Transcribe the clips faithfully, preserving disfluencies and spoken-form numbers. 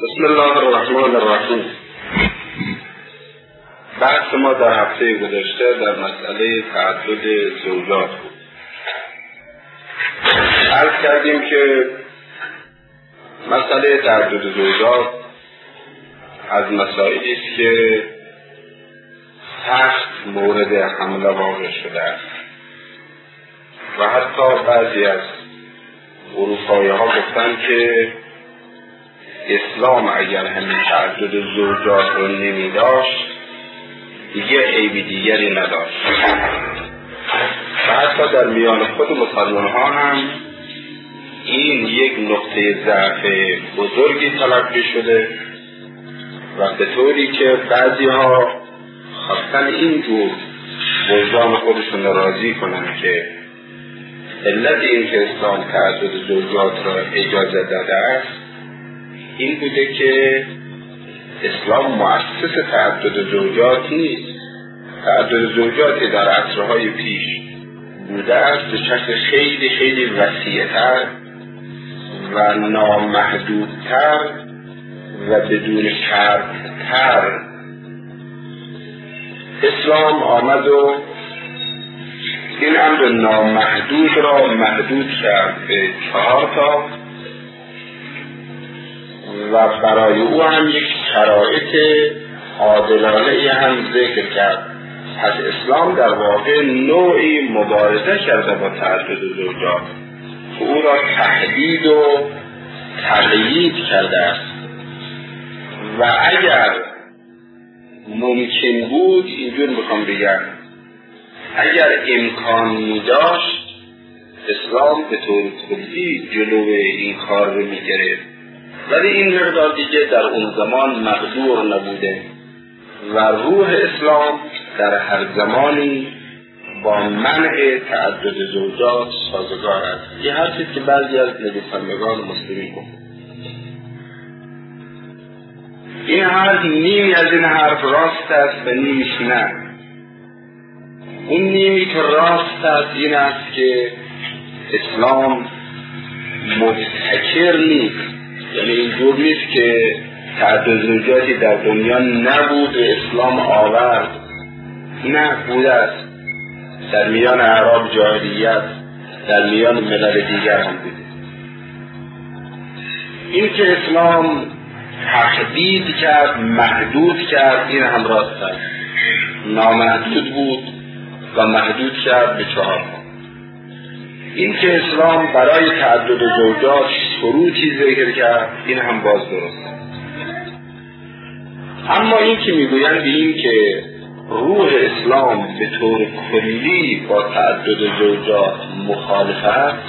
بسم الله الرحمن الرحیم. بحث ما در هفته گذشته در مسئله تعدد زوجات بود. عرض کردیم که مسئله تعدد زوجات از مسائلی است که سخت مورد حمله واقع شده است و حتی بعضی از اروپایی ها گفتن که اسلام اگر همین تعدد زوجات رو نمی داشت دیگه عیب دیگری نداشت و حتی در میان خود مسلمان ها هم این یک نقطه ضعف بزرگی تلقی شده و به طوری که بعضی ها خواستن اینجور وجدان خودشون راضی کنن که علت این که اسلام تعدد زوجات را اجازه داده است این بوده که اسلام مؤسس تعدد زوجات نیست. تعدد زوجاتی در عصرهای پیش بوده است به شکل خیلی خیلی وسیع‌تر و نامحدودتر و بدون شرط‌تر. اسلام آمد و این امر نامحدود را محدود کرد به چهار تا و برای او هم یک شرایط عادلانه هم ذکر کرد. پس اسلام در واقع نوعی مبارزه کرده با تعدد زوجات که او را تحدید و تقیید کرده است و اگر ممکن بود اینجور میخوام بگم اگر امکان می داشت اسلام به طور کلی جلو این کار رو میگرفت، ولی این مقدار دیگه در اون زمان مقدور نبوده و روح اسلام در هر زمانی با منع تعدد زوجات سازگار است. یه حرفی که بعضی از نویسندگان مسلمین گفت. این حرف نیمی از این حرف راست است و نیمیش نه. اون نیمی که راست است این است که اسلام مبتکر نیست، یعنی اینجور نیست که تعدد زوجاتی در دنیا نبود و اسلام آورد. نه، بوده است. در میان اعراب جاهلیت، در میان ملل دیگر هم بوده. این که اسلام تحدید کرد، محدود کرد، این هم راست است. نامحدود بود و محدود کرد به چهار. این که اسلام برای تعدد زوجات شروطی ذکر کرد این هم باز درست. اما این که میگویند به این که روح اسلام به طور کلی با تعدد زوجات مخالف است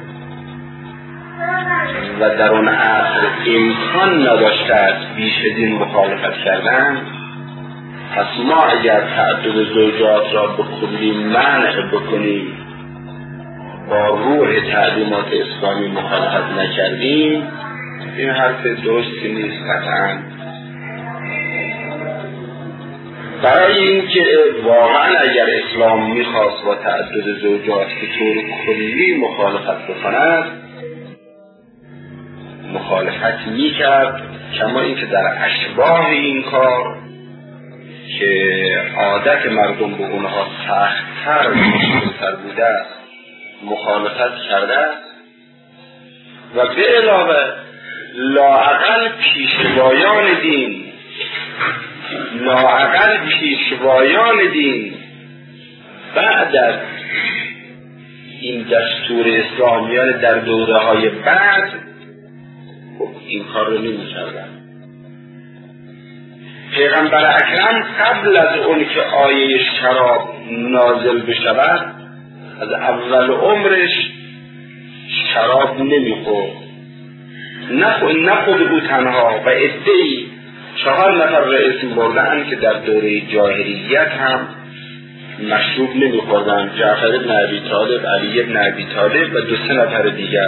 و در اون عصر امکان نداشته است بیش از این مخالفت کردن، پس ما اگر تعدد زوجات را به کلی منع بکنیم با روح تعلیمات اسلامی مخالفت نکردیم، این حرف درستی نیست قطعاً. برای اینکه واقعاً اگر اسلام میخواست با تعدد زوجات به طور کلی مخالفت بکند مخالفت میکرد، کما اینکه در اشباه این کار که عادت مردم به اونها سخت‌تر و مشکل‌تر بوده مخالفت کرده و به علاوه لااقل پیشوایان دین لااقل پیشوایان دین بعد از این دستور اسلامیان در دوره های بعد خب این کار رو نمی کردن. پیغمبر اکرم قبل از اون که آیه شراب نازل بشود از اول عمرش شراب نمیخورد، نخود او تنها و عده‌ای چهار نفر را اسم بردن که در دوره جاهلیت هم مشروب نمیخوردن، جعفر بن ابی طالب، علی بن ابی طالب و دو سه نفر دیگر.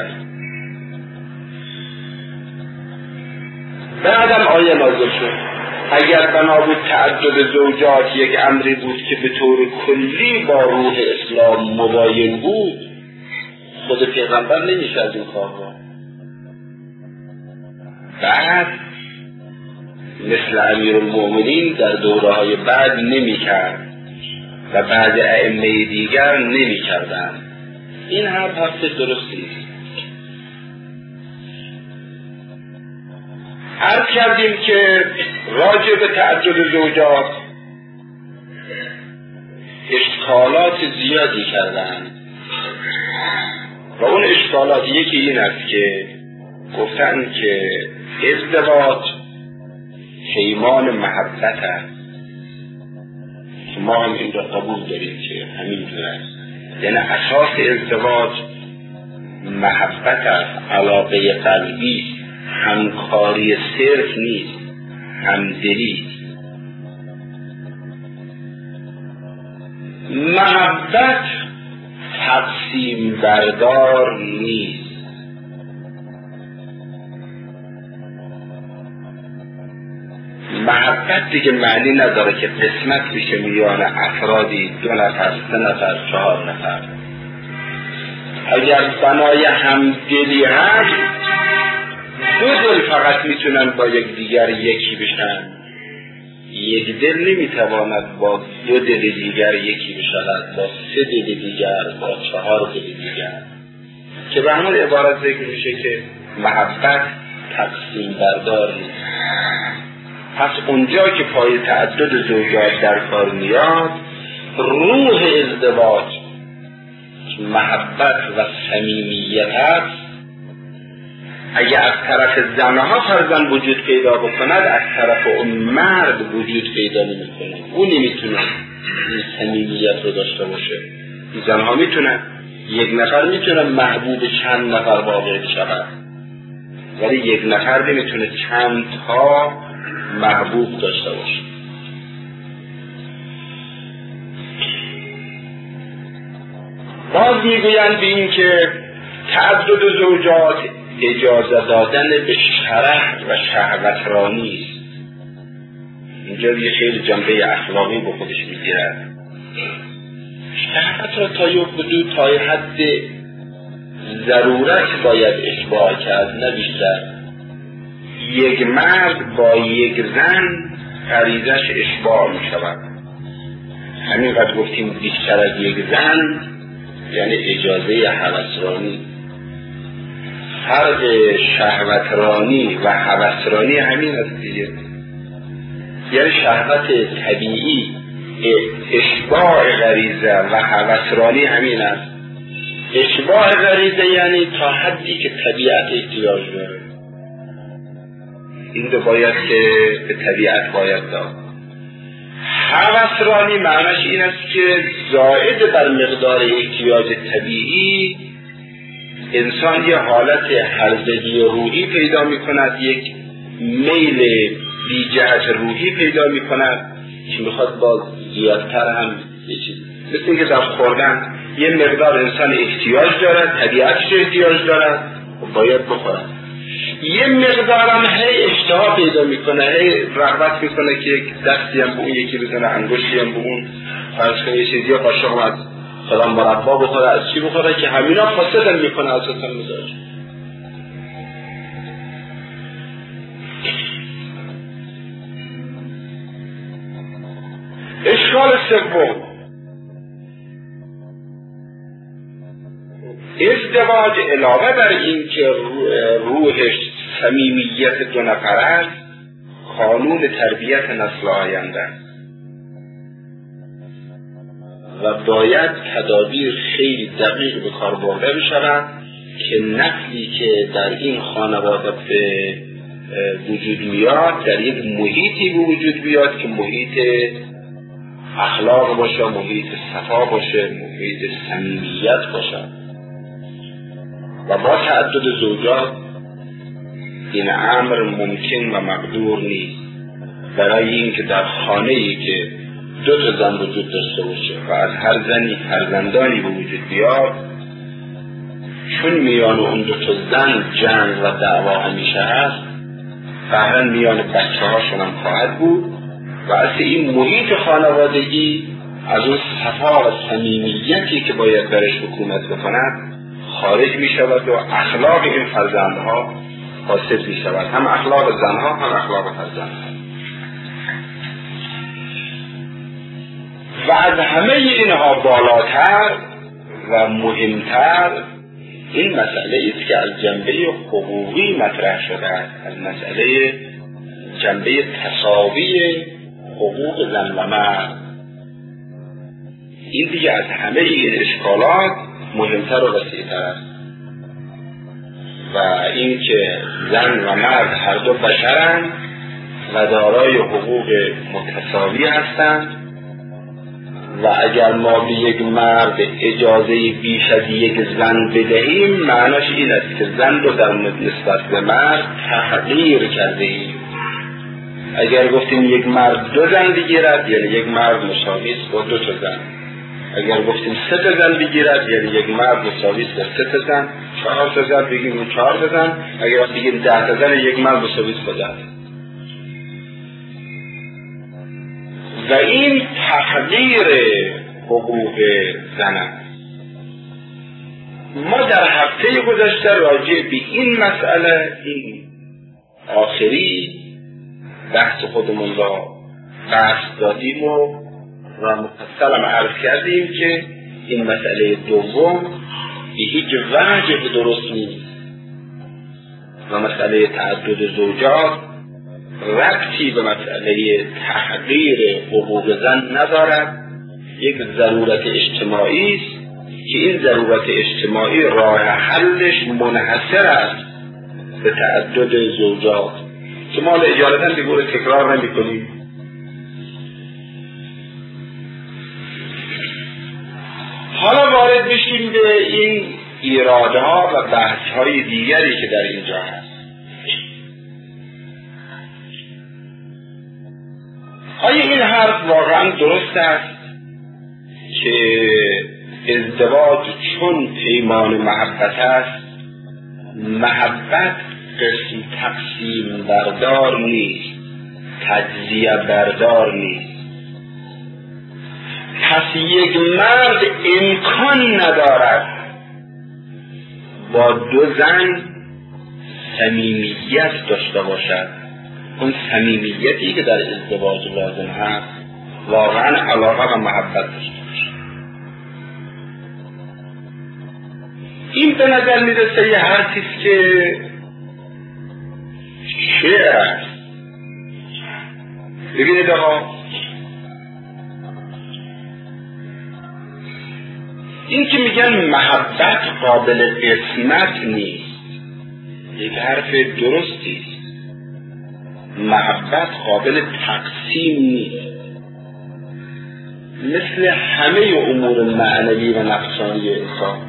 بعدم آیه نازل شد اگر بنا بود تعدد زوجات یک امری بود که به طور کلی با روح اسلام مباین بود، خود پیغمبر نمیشه از این کار را. بعد مثل امیرالمؤمنین در دوره‌های بعد نمی‌کرد و بعد ائمه دیگر نمی‌کردند. این حرف حرف درستی است. عرض کردیم که راجع به تعدد زوجات اشکالات زیادی کردند و اون اشکالات یکی این است که گفتن که ازدواج پیمان محبت است که ما هم این را قبول داریم که همینطور است. یعنی اساس ازدواج محبت است، علاقه قلبی، همکاری صرف نیست، همدلی. محبت تقسیم بردار نیست. محبت دیگه معنی نداره که قسمت بشه میان افرادی، دو نفر، سه نفر، چهار نفر. اگر بنای همدلی هست، دو دل فقط میتونن با یک دیگر یکی بشن. یک دل نمیتواند با دو دل دیگر یکی بشود، با سه دل دیگر، با چهار دل دیگر، که به همون عبارت ذکر میشه که محبت تقسیم بردار نیست. پس اونجا که پای تعدد زوجات در کار میاد، روح ازدواج محبت و صمیمیت هست. اگه از طرف زنها فرزند وجود پیدا بکند، از طرف اون مرد وجود پیدا نمی کند. اون نمیتونه این صمیمیت رو داشته باشه. زنها میتونن، یک نفر میتونه محبوب چند نفر واقع بشود، ولی یک نفر نمیتونه چند تا محبوب داشته باشه. باز میگویند به این که تعدد زوجات اجازه دادن به شرح و شهوترانی است. اینجا یه خیلی جنبه اخلاقی به خودش میگیرد. شهوت را تا یک حدود، تا حد ضرورت باید اشباع کرد، نه بیشتر. یک مرد با یک زن غریزش اشباع می شود. همینقدر گفتیم بیشتر از یک زن یعنی اجازه هوسرانی. فرق شهوترانی و هوسرانی همین است دیگه. یعنی شهوت طبیعی اشباع غریزه و هوسرانی همین است. اشباع غریزه یعنی تا حدی که طبیعت احتیاج داره، این دو باید که به طبیعت باید داد. هوسرانی معنیش این است که زائد بر مقدار احتیاج طبیعی انسان یه حالت هرزگی روحی پیدا می کند، یک میل بی جهت روحی پیدا می کند که میخواد باز زیادتر هم یه چیز، مثل اینکه در خوردن یه مقدار انسان احتیاج دارد، طبیعتش احتیاج دارد و باید بخورد. یه مقدارم هی اشتها پیدا میکنه، هی رغبت میکنه که یک دستی هم به اون یکی بزنه، انگشتی هم به اون، فرض کنه یه چیزی قاشق از فلان مربا بخوره، از چی بخوره، که همینا فاسدن میکنه اساسا مزاج. اشکال سوم، ازدواج علاوه بر این که روحش صمیمیت دو نفر است، قانون تربیت نسل آینده و باید تدابیر خیلی دقیق به کار برده بشود که نسلی که در این خانواده به وجود میاد در یک محیطی به وجود بیاد که محیط اخلاق باشه، محیط صفا باشه، محیط صمیمیت باشه. و با تعدد زوجات این امر ممکن و مقدور نیست. برای اینکه در خانه‌ای که دو تا زن وجود داشته باشه و از هر زنی فرزندانی به وجود بیاد، چون میان اون دو تا زن جنگ و دعوا همیشه هست، قهرا میان بچه هاشون هم خواهد بود و از این محیط خانوادگی، از اون صفا و صمیمیتی که باید برش حکومت بکند خارج می شود و اخلاق این فرزندها فاسد می شود، هم اخلاق زنها هم اخلاق فرزندها. و از همه اینها بالاتر و مهمتر این مسئله است که از جنبه حقوقی مطرح شده است، از مسئله جنبه تساوی حقوق زن و مرد. این دیگه از همه این اشکالات مهمتر و وسیع‌تر است و این که زن و مرد هر دو بشرند و دارای حقوق متساوی هستند و اگر ما به یک مرد اجازه بیش از یک زن بدهیم معناش این است که زن رو در نسبت به مرد تحقیر کرده ایم. اگر گفتیم یک مرد دو زن بگیرد یعنی یک مرد مساوی است با دو تا زن. اگر گفتیم سه تا زن بگیرد یعنی یک مرد مساوی است با سه تا زن. چهار تا زن بگیریم چهار تا زن. اگر بگیم ده تا زن یک مرد مساوی است با ده. و این تحقیر حقوق زن است. ما در هفته گذشته راجع به این مسئله این آخری بحث خودمون را بحث دادیم و و مفصل عرض کردیم که این مسئله دوم به هیچ وجه درست نیست و مسئله تعدد زوجات ربطی به مسئله تحقیر حقوق زن ندارد. یک ضرورت اجتماعی است که این ضرورت اجتماعی راه حلش منحصر است به تعدد زوجات که ما اجالتا دیگه رو تکرار نمی کنیم. حالا وارد بشیم به این ایرادها و بحث‌های دیگری که در اینجا هست. آیا این حرف واقعا درست است که ازدواج چون پیمان محبت است، محبت قسم تقسیم بردار نیست، تجزیه بردار نیست؟ پس یک مرد امکان ندارد با دو زن صمیمیت داشته باشد. اون صمیمیتی که در ازدواج لازم هست واقعا علاقه و محبت داشته باشد. این به نظر میرسه یه حرفی است که شعر است. ببینید آقا، این که میگن محبت قابل قسمت نیست یک حرف درستی است. محبت قابل تقسیم نیست. مثل همه امور معنوی و نفسانی انسان،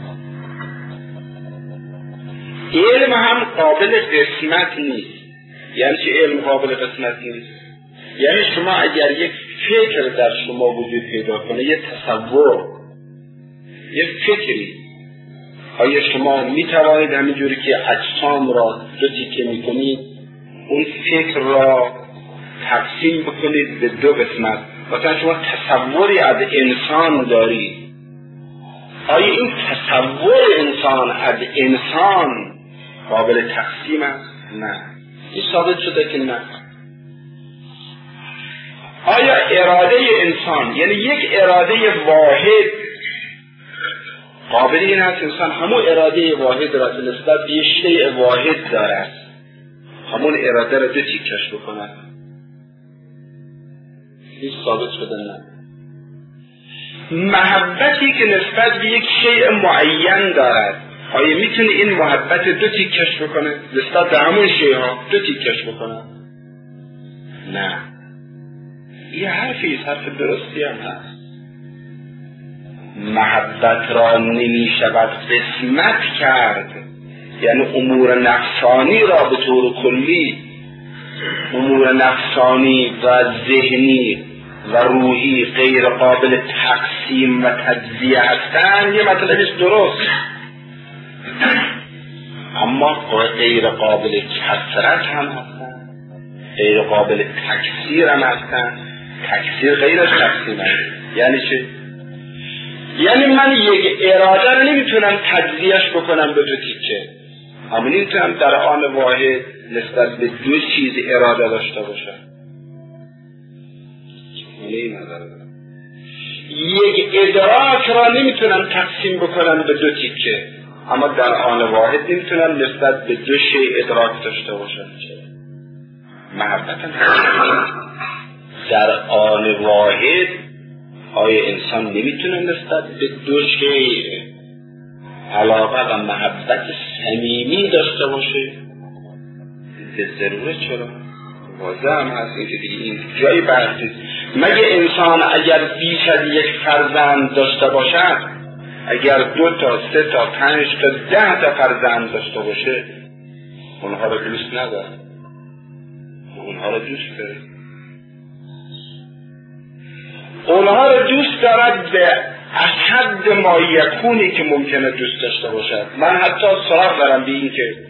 علم هم قابل قسمت نیست. یعنی چه علم قابل قسمت نیست؟ یعنی شما اگر یک فکر در شما وجود پیدا کنه، یک تصور، یک فکری، آیا شما می توانید همینجوری که اجسام را دو تیکه می کنید اون فکر را تقسیم بکنید به دو قسمت؟ مثلا شما تصوری از انسان دارید، آیا این تصور انسان از انسان قابل تقسیم است؟ نه. این ثابت شده که نه. آیا اراده انسان، یعنی یک اراده واحد، قابل این است انسان همون اراده واحد را نسبت به یک شیء واحد دارد، همون اراده را دو تیکش بکند؟ این ثابت شده نه. محبتی که نسبت به یک شیء معین دارد، آیا میتونه این محبت دو تیکش بکنه؟ نسبت به همون شیء ها دو تیکش بکنه؟ نه. یه حرفی، حرف درستی هم هست. محبت را نمی شود قسمت کرد، یعنی امور نفسانی را به طور کلی، امور نفسانی و ذهنی و روحی غیر قابل تقسیم و تجزیه هستند. یه مطلبش درست، اما غیر قابل کثرت هم هستند، غیر قابل تکثیر هم هستند. تکثیر غیر از تقسیم هست. یعنی چه؟ یعنی من یک اراده رو نمیتونم تجزیهش بکنم به دو تیکه، اما نمیتونم در آن واحد نسبت به دو چیز اراده داشته باشم. یک ادراک را نمیتونن تقسیم بکنن به دو تیکه، اما در آن واحد نمیتونن نسبت به دو شیء ادراک داشته باشن. محبت هم در آن واحد آیا انسان نمیتونه نسبت به دو شیء علاقه و محبت صمیمی داشته باشه؟ به ضرورت چرا؟ واضح هم هست این که دیگه این جای بحثی. مگه انسان اگر بیش از یک فرزند داشته باشد، اگر دو تا سه تا پنج تا ده تا فرزند داشته باشه، اونها رو دوست نداره؟ اونها رو دوست داره. اونها رو دوست دارد به اشد ما یکونی که ممکنه دوست داشته باشد. من حتی سراغ دارم به این که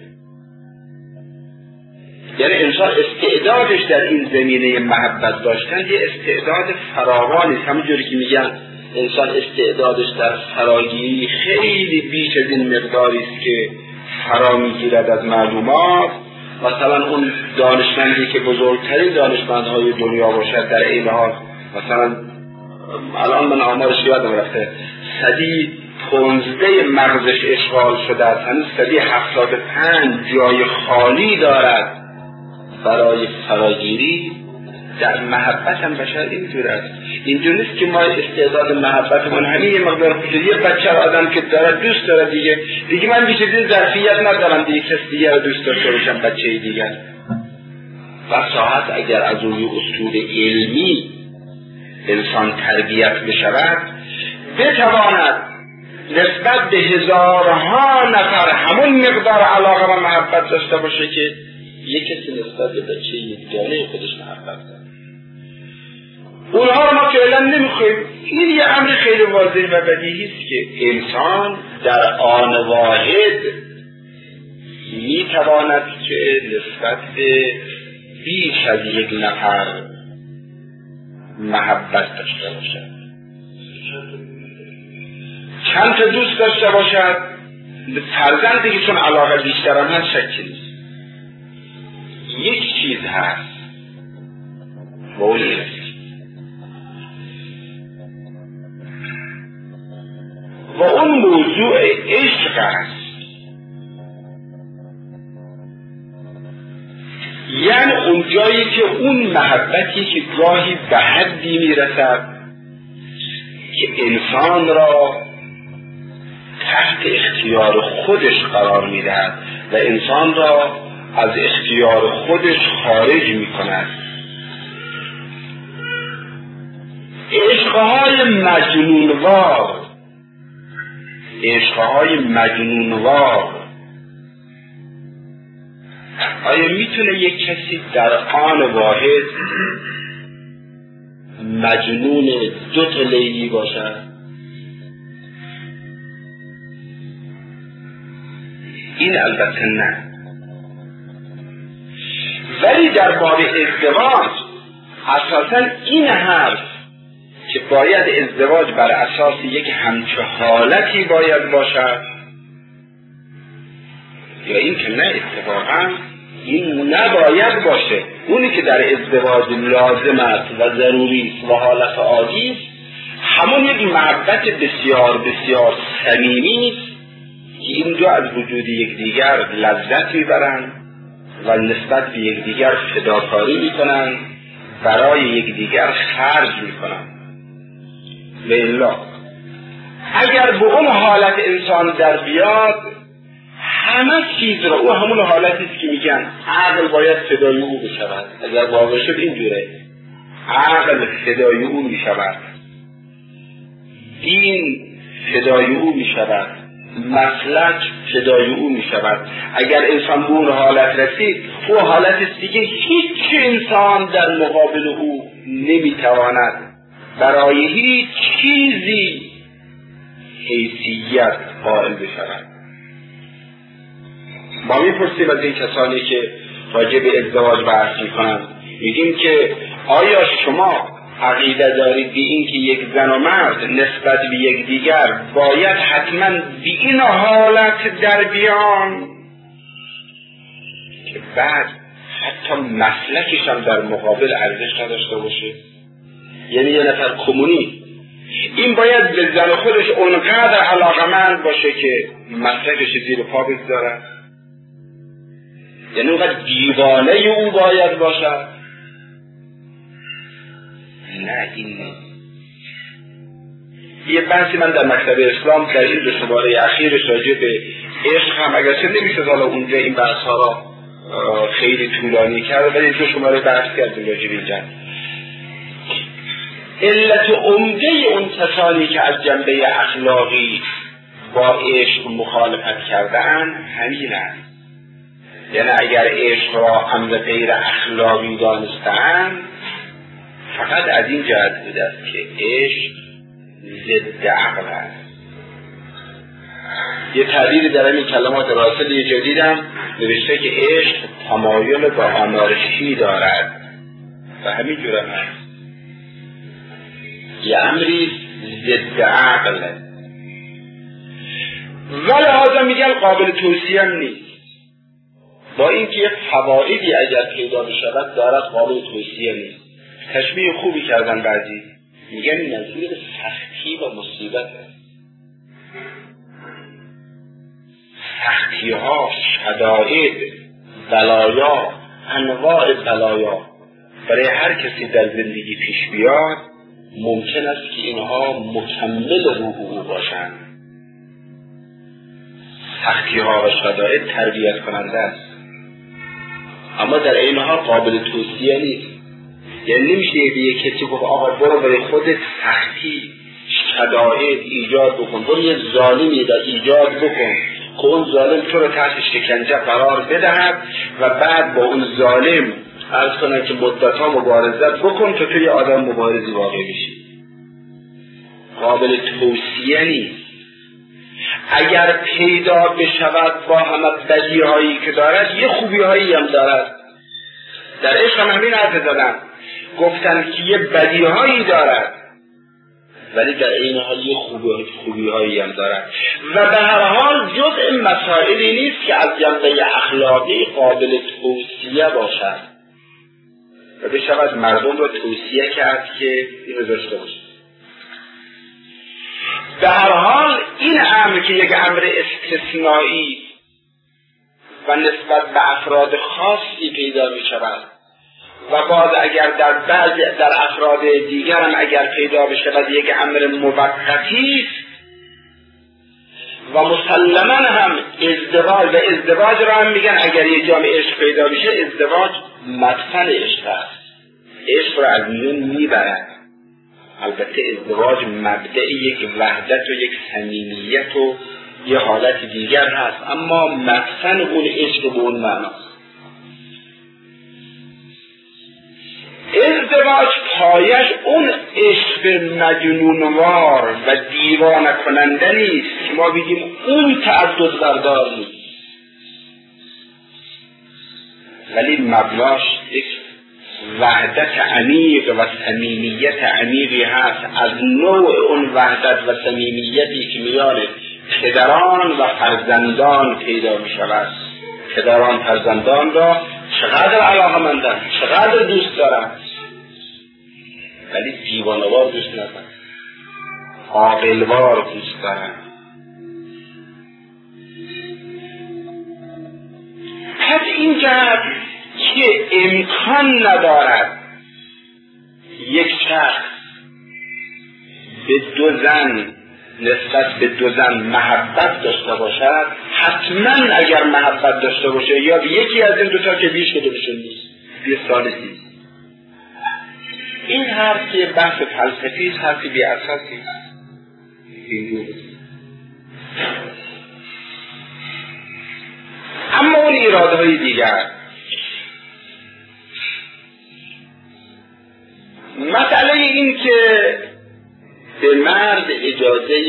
یعنی انسان استعدادش در این زمینه محبت داشتن یه استعداد فراوانی، همونجوری که میگن انسان استعدادش در فراگیری خیلی بیش از این مقداری است که فرا میگیرد از معلومات. مثلا اون دانشمندی که بزرگترین دانشمندهای دنیا باشد در این حال، مثلا الان من آمارش یادم رفته، صدی پونزده مغزش اشغال شده است، هنوز صدی هفتاد پنج جای خالی دارد برای فراگیری. در محبت هم بشر اینجور است. اینجور نیست که ما استعداد محبتمون همین یه مقدار کوچولو، یه بچه آدم که داره دوست داره دیگه دیگه من بیش از این ظرفیت ندارم دیگه کس دیگه رو دوست داشته باشم، بچه دیگر. و ساعت اگر از روی اصول علمی انسان تربیت بشود، بتواند نسبت به هزارها نفر همون مقدار علاقه و محبت داشته باشه که یک کسی نسبت به بچه یکگانه خودش محبت داره. اونها رو ما فعلا نمیخوایم. این یه امر خیلی واضح و بدیهی است که انسان در آن واحد میتواند که نسبت به بیش از یک نفر محبت داشته باشد، چند تا دوست داشته باشد. فرزندی که چون علاقه بیشتر هم هست شکی نیست. یک چیز هست و اون است و اون موضوع عشق است. یعنی اون جایی که اون محبتی که گاهی به حدی میرسد که انسان را تحت اختیار خودش قرار میدهد و انسان را از اختیار خودش خارج میکند. عشقهای مجنونوار، عشقهای مجنونوار آیا میتونه یک کسی در آن واحد مجنون دو تا لیلی باشد؟ این البته نه. ولی در باب ازدواج اساساً این حرف که باید ازدواج بر اساس یک همچه حالتی باید باشد یا این که نه، اتفاقاً این نباید باشه. اونی که در ازدواج لازم است و ضروری است و حالت عادی است همون یک محبت بسیار بسیار صمیمی است که این دو از وجود یکدیگر لذت میبرند و نسبت به یکدیگر فداکاری میکنند، برای یکدیگر خرج میکنند. و الا اگر به اون حالت انسان در بیاد، همه چیز را، او همون حالتی است که میگن عقل باید فدای او بشود. اگر واقع شد اینجوره، عقل فدای او میشود، دین فدای او میشود، مسلک فدای او میشود. اگر انسان به اون حالت رسید، او حالت است دیگه هیچ انسان در مقابل او نمیتواند برای هیچ چیزی حیثیت قائل بشود. ما میپرسیم از این کسانی که راجع به ازدواج بحث میکنن، میگیم که آیا شما عقیده دارید به این که یک زن و مرد نسبت به یک دیگر باید حتما به این حالت در بیان که بعد حتی مسلکش هم در مقابل ارزش نداشته باشه؟ یعنی یه نفر کمونی این باید به زن خودش اونقدر علاقمند باشه که مسلکش زیر پا بگذارد، یعنی اونقدر دیوانه او باید باشد. نه، این نیست. یه بحثی من در مکتب اسلام در این دو شماره اخیرش راجع به عشق هم، اگرچه نمیشه حالا اونجا این بحث ها را خیلی طولانی کرد، ولی دو شماره بحث کردیم راجع به این جنب. علت عمده اون کسانی که از جنبه اخلاقی با عشق مخالفت کردن همین است. یعنی اگر عشق را امر غیر اخلاقی دانستن، فقط از این جهت بوده است که عشق ضد عقل است. یه تعبیری در این کلمات راسل جدیدم نوشته که عشق تمایل با آمارشی دارد و همین جور هم هست، یه امری ضد عقل و لحاظا میگن قابل توصیه هم نیست. با اینکه یک فوائدی اگر پیدا بشود دارد، قابل توصیه نیست. تشبیه خوبی کردن بعضی، میگن این نظیر سختی و مصیبت است. سختی ها، شدائد، بلایا، انواع بلایا برای هر کسی در زندگی پیش بیاد، ممکن است که اینها مکمل روح او باشند. سختی ها و شدائد تربیت کننده است، اما در اینها قابل توصیه نیست. یعنی نمیشه به یک کسی گفت آقا برو برای خودت سختی شدائد ایجاد بکن، برو یک ظالمی را ایجاد بکن که اون ظالم تو رو تحت شکنجه قرار بدهد و بعد با اون ظالم عرض کنن که مدتها مبارزت بکن تا توی آدم مبارزی واقع بشی. قابل توصیه نیست. اگر پیدا بشود با همه بدی هایی که دارد، یه خوبی هایی هم دارد. در عشق هم همین حرف زدن، گفتن که یه بدی هایی دارد ولی در این حال یه خوبی, خوبی هایی هم دارد و به هر حال جزء مسائلی نیست که از جنبه اخلاقی قابل توصیه باشد و بشود مردم را توصیه کرد که اینو داشته باشد. به هر حال این امر که یک امر استثنایی و نسبت به افراد خاصی پیدا می شود و باز اگر در بعض در افراد دیگر هم اگر پیدا بشود یک امر موقتی است و مسلما هم ازدواج و ازدواج را هم میگن اگر یک جامعه عشق پیدا بشه ازدواج مدفن عشق است، عشق را از میون میبرد. البته ازدواج مبدأ یک وحدت و یک صمیمیت و یه حالت دیگر هست، اما مدفن اون عشق به اون معناست. ازدواج پایش اون عشق مجنونوار و دیوانه کننده نیست که ما بگیم اون تعدد بردار نیست، ولی مبناش یک وحدت عمیق و صمیمیت عمیقی هست، از نوع اون وحدت و صمیمیتی که میان پدران و فرزندان پیدا می شود. پدران فرزندان را چقدر علاقه‌مندند، چقدر دوست دارند، ولی دیوانه‌وار دوست ندارند، عاقلوار دوست دارند. پس این جهت که امکان ندارد یک شخص به دو زن نسبت به دو زن محبت داشته باشد، حتما اگر محبت داشته باشه یا به یکی از این دوتا که بیش کده بشه نیست بیه سالسی. این حرف که بحث فلسفی است، حرفی بی اساسی. اما اون ایرادهای دیگر، مسئله این که به مرد اجازه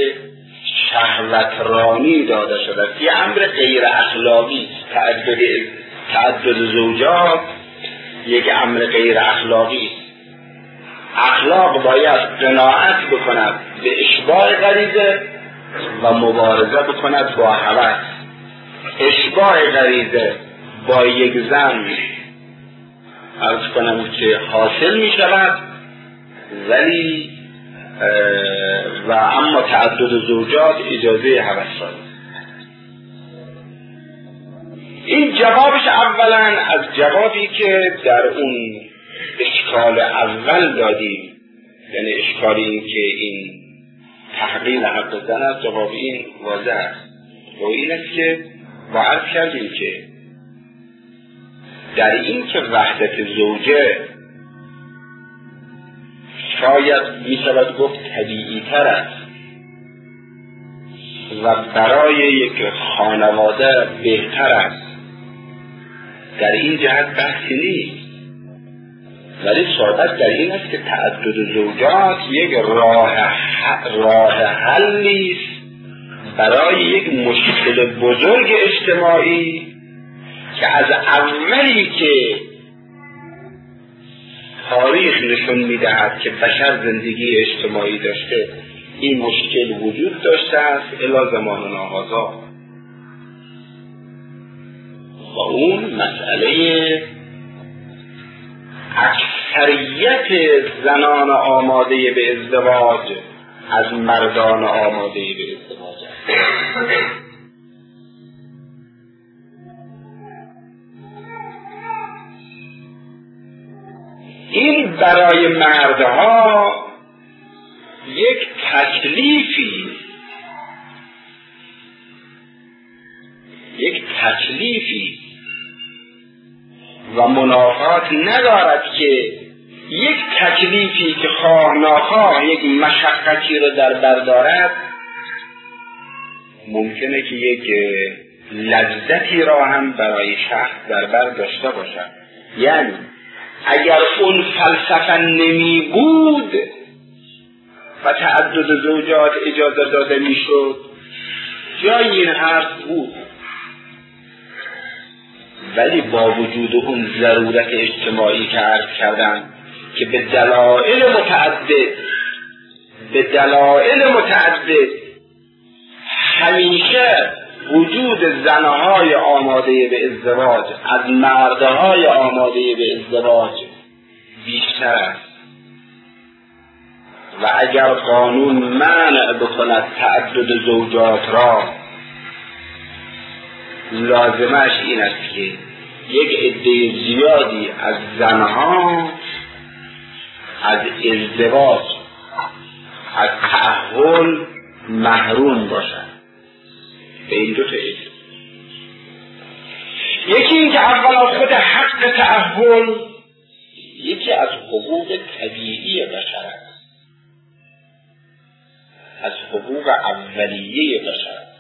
شهوترانی داده شده است، یه امر غیر اخلاقی است. تعدد تعدد زوجات یک امر غیر اخلاقی است. اخلاق باید قناعت بکند به اشباع غریزه و مبارزه بکند با هوس. اشباع غریزه با یک زن عرض کنم که حاصل می شود، ولی و اما تعدد زوجات اجازه هوس را. این جوابش اولا از جوابی که در اون اشکال اول دادیم، یعنی اشکال این که این تحقیل حق زن است، جواب این واضح است و این است که با عرض کردیم که در این که وحدت زوجه شاید می شود گفت طبیعی تر است و برای یک خانواده بهتر است، در این جهت بحثی نیست، ولی صحبت در این است که تعدد زوجات یک راه راه حلی است برای یک مشکل بزرگ اجتماعی که از اولی که تاریخ نشون میدهد که بشر زندگی اجتماعی داشته این مشکل وجود داشته است الی زماننا هذا. و اون مسئله اکثریت زنان آماده به ازدواج از مردان آماده به ازدواج است. این برای مردها یک تکلیفی یک تکلیفی و منافات ندارد که یک تکلیفی که خواه ناخواه یک مشقتی رو در بر دارد ممکنه که یک لذتی را هم برای شخص در بر داشته باشد. یعنی اگر اون فلسفه نمی بود و تعدد زوجات اجازه داده می شد جای این حرف بود، ولی با وجود اون ضرورت اجتماعی که عرض کردم که به دلایل متعدد به دلایل متعدد همیشه وجود زنهای آماده به ازدواج از مردهای آماده به ازدواج بیشتر است و اگر قانون منع بکند تعدد زوجات را لازمش این است که یک عده زیادی از زنها از ازدواج از تأهل محروم باشند. به این دو تا علت، یکی این که اولا خود حق تأهل یکی از حقوق طبیعی بشر است، از حقوق اولیه بشر.